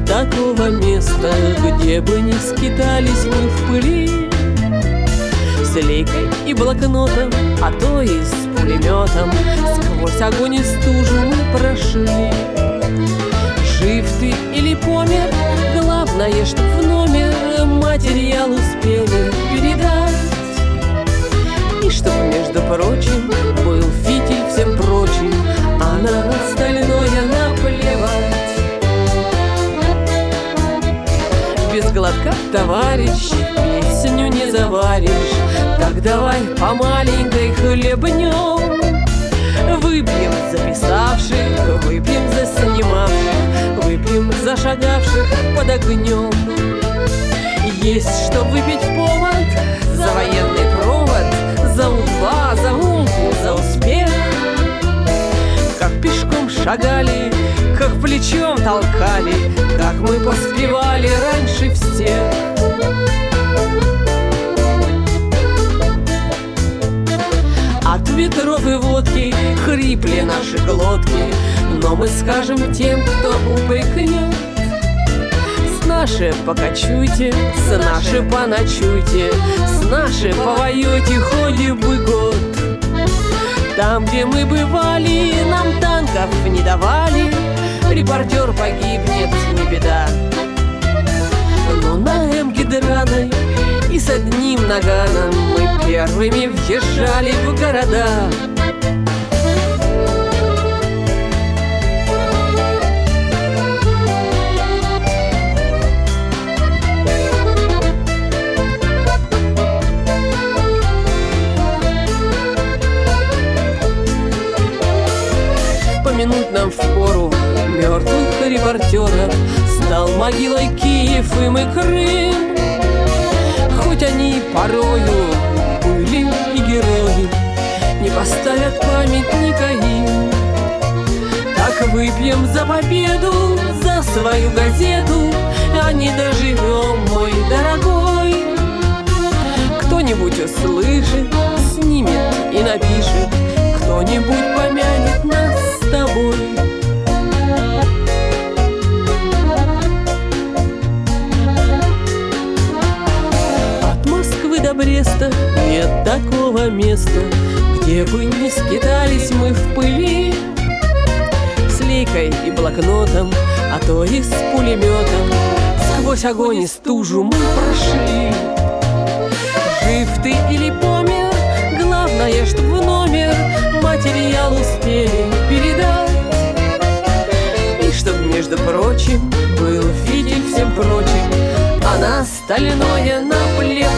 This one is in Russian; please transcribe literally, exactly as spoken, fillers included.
такого места, где бы не скитались мы в пыли. С лейкой и блокнотом, а то и с пулеметом сквозь огонь и стужу мы прошли. Жив ты или помер, главное, чтоб в номер материал успели передать. И чтоб, между прочим, был фитиль всем прочим, а на остальное наплевать. Без глотка, товарищ, песню не заваришь. Так давай по маленькой хлебнем. Выпьем за писавших, выпьем за снимавших, выпьем за шагавших под огнем. Есть что выпить повод за военный провод, за У-два, за Умку, за успех. Как пешком шагали, как плечом толкали, как мы поспевали раньше всех. От ветров и водки хрипли наши глотки, но мы скажем тем, кто упрекнет: с наши покачуйте, с наши поночуйте, с наши повоюйте хоть бы год. Там, где мы бывали, нам танков не давали, репортер погибнет, не беда. Но на М-гидраной и с одним наганом мы первыми въезжали в города. Помянуть нам впору мертвых репортеров, стал могилой Киев им и Крым. Хоть они порою были и герои, не поставят памятника им. Так выпьем за победу, за свою газету, а не доживем, мой дорогой. Кто-нибудь услышит, снимет и напишет, кто-нибудь помянет нас с тобой. От Москвы до Бреста нет такого места, где бы не скитались мы в пыли. С лейкой и блокнотом, а то и с пулеметом сквозь огонь и стужу мы прошли. Жив ты или помер, главное, чтоб в номер материал успели передать. И чтоб, между прочим, был фитиль всем прочим, а на остальное наплевать.